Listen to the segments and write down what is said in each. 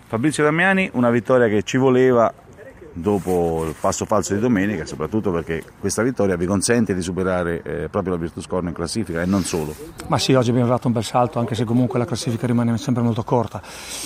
Fabrizio Damiani, una vittoria che ci voleva dopo il passo falso di domenica, soprattutto perché questa vittoria vi consente di superare proprio la Virtus Corno in classifica e non solo. Ma sì, oggi abbiamo fatto un bel salto, anche se comunque la classifica rimane sempre molto corta.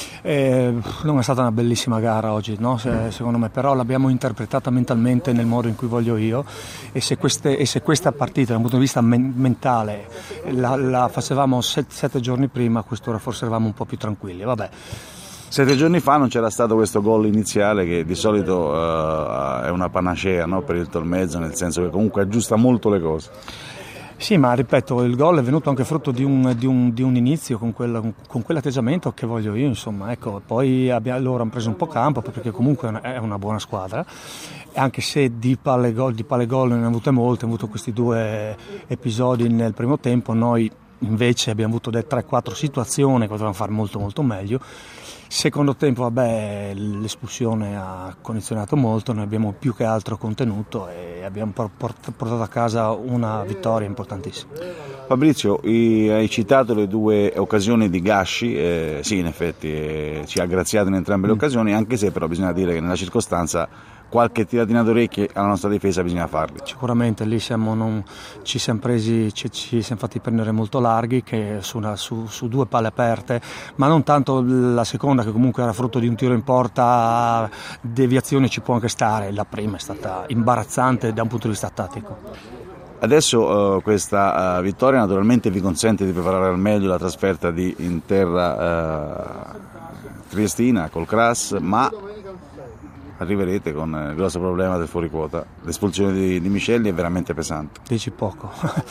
Non è stata una bellissima gara oggi, no? Secondo me, però l'abbiamo interpretata mentalmente nel modo in cui voglio io, e se questa partita dal punto di vista mentale la facevamo 7 giorni prima, a quest'ora forse eravamo un po' più tranquilli. Vabbè. 7 giorni fa non c'era stato questo gol iniziale che di solito è una panacea, no, per il Tolmezzo, nel senso che comunque aggiusta molto le cose. Sì, ma ripeto, il gol è venuto anche frutto di un inizio con quell'atteggiamento che voglio io, insomma. Ecco, poi loro hanno preso un po' campo perché comunque è una buona squadra, anche se di palle gol ne hanno avute molte, hanno avuto questi 2 episodi nel primo tempo. Noi invece abbiamo avuto 3-4 situazioni che potevamo fare molto molto meglio. Secondo tempo, vabbè, l'espulsione ha condizionato molto, noi abbiamo più che altro contenuto e abbiamo portato a casa una vittoria importantissima. Fabrizio, hai citato le 2 occasioni di Gasci, sì, in effetti ci ha graziato in entrambe le occasioni, anche se però bisogna dire che nella circostanza qualche tiratina d'orecchie alla nostra difesa bisogna farli. Sicuramente lì ci siamo fatti prendere molto larghi, che su 2 palle aperte, ma non tanto la seconda, che comunque era frutto di un tiro in porta, deviazione ci può anche stare, la prima è stata imbarazzante da un punto di vista tattico. Adesso questa vittoria naturalmente vi consente di preparare al meglio la trasferta in terra triestina col Cras, ma arriverete con il grosso problema del fuoriquota. L'espulsione di Michelli è veramente pesante. Dici poco,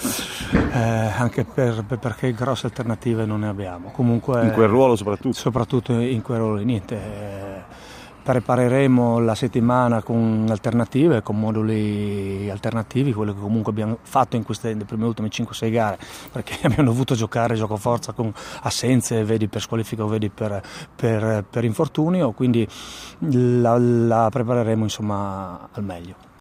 anche perché grosse alternative non ne abbiamo. Comunque, in quel ruolo soprattutto? Soprattutto in quel ruolo, niente. Prepareremo la settimana con alternative, con moduli alternativi, quello che comunque abbiamo fatto nelle prime ultime 5-6 gare, perché abbiamo dovuto giocare gioco forza con assenze, vedi per squalifica o vedi per infortunio, quindi la prepareremo insomma al meglio.